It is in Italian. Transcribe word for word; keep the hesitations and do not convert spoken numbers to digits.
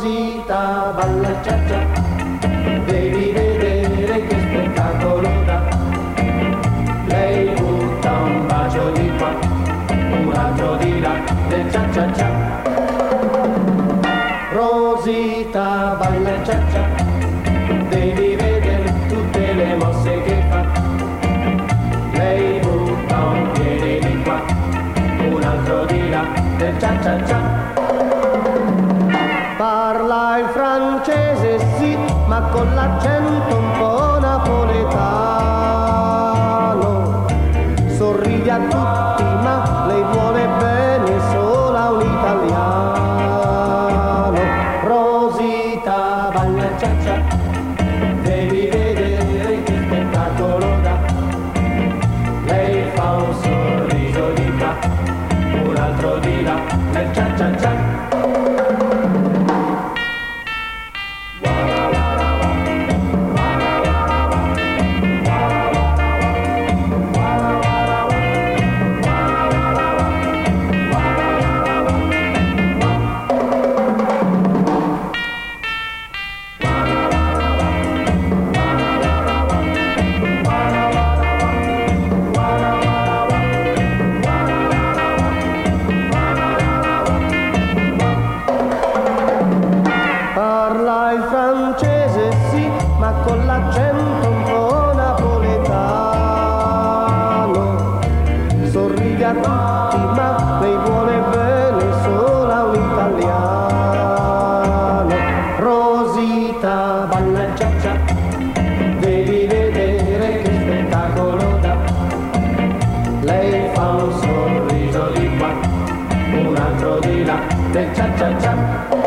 Rosita balla cia cia, devi vedere che spettacolo dà. Lei butta un bacio di qua, un altro di là, del cia cia cia. Rosita balla cia cia, devi vedere tutte le mosse che fa. Lei butta un piede di qua, un altro di là, del cia cia cia. Parla il francese sì, ma con l'accento un po' napoletano. Sorride a tutti, ma lei vuole bene solo a un italiano. Rosita balla cia cia, devi vedere che spettacolo dà. Lei fa un sorriso di qua, un altro di là, nel cia cia cia. Parla il francese sì, ma con l'accento un po' napoletano. Sorride a tutti, ma lei vuole bene solo a un italiano. Rosita balla cia cia, devi vedere che spettacolo dà. Lei fa un sorriso di qua, un altro di là, del cia cia cia.